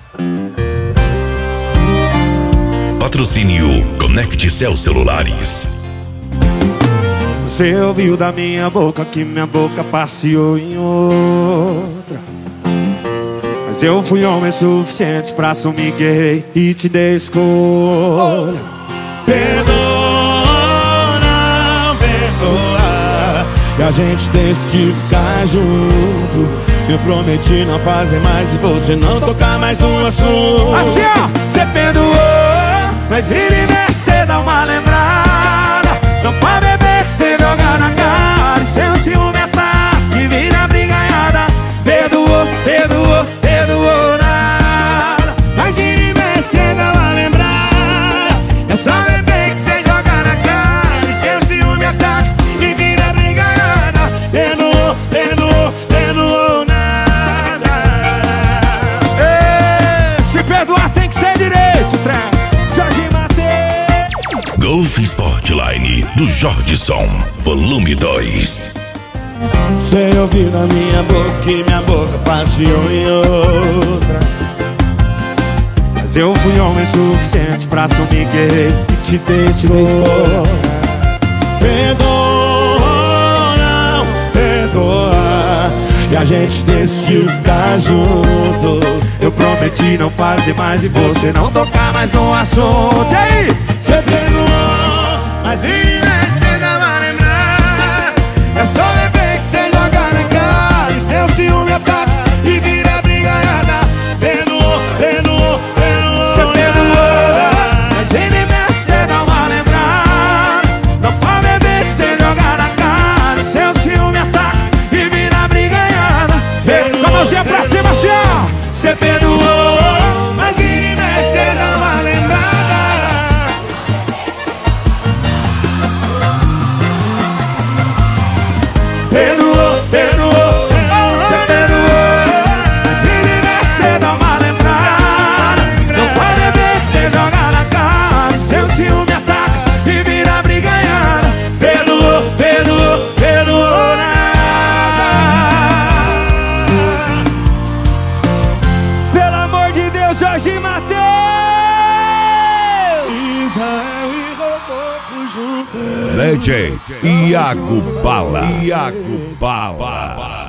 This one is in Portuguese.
Patrocínio Conecte Seus Celulares. Você ouviu da minha boca que minha boca passeou em outra, mas eu fui homem suficiente pra assumir que errei e te dei escolha. Perdoa, não perdoa, e a gente decidiu ficar junto. Eu prometi não fazer mais e você não tocar mais no assunto. Assim ó, você perdoou, mas vira e mexe, cê dá uma lembrada. Não pode beber que cê joga na cara, e seu ciúme ataca e vira brigaiada. Perdoou, perdoou, perdoou nada, mas vira e mexe, cê dá uma lembrada. É só beber que cê joga na cara, e seu ciúme ataca e vira brigaiada. Perdoou, perdoou, perdoou nada. Ei, se perdoar tem que ser direito, trem. Golf Sportline do Jordison, volume 2. Você ouviu na minha boca que minha boca passeou em outra, mas eu fui homem suficiente pra assumir que errei e te dei escolha. Perdoa, não perdoa, e a gente decidiu ficar junto. Eu prometi não fazer mais e você não tocar mais no assunto. E aí? Você perdoou, mas vira e mexe, cê dá uma lembrada. É só beber que cê joga na cara, e seu ciúme ataca e vira brigaiada. Perdoou, perdoou, perdoou. Cê perdoou, mas vira e mexe, cê dá uma lembrada. Não pode beber que cê joga na cara, e seu ciúme ataca e vira brigaiada. Com a mãozinha pra cima, assim ó. Cê perdoou, mas vira e mexe, cê dá uma lembrada. Perdoou, perdoou, cê perdoou, mas vira e mexe, cê dá uma lembrada. Não pode beber que cê joga na cara, e seu ciúme ataca e vira brigaiada. Perdoou, perdoou, perdoou nada. Pelo amor de Deus, Jorge Mateus! Israel e Rodolfo juntos. DJ Iago Bala. Iago Bala.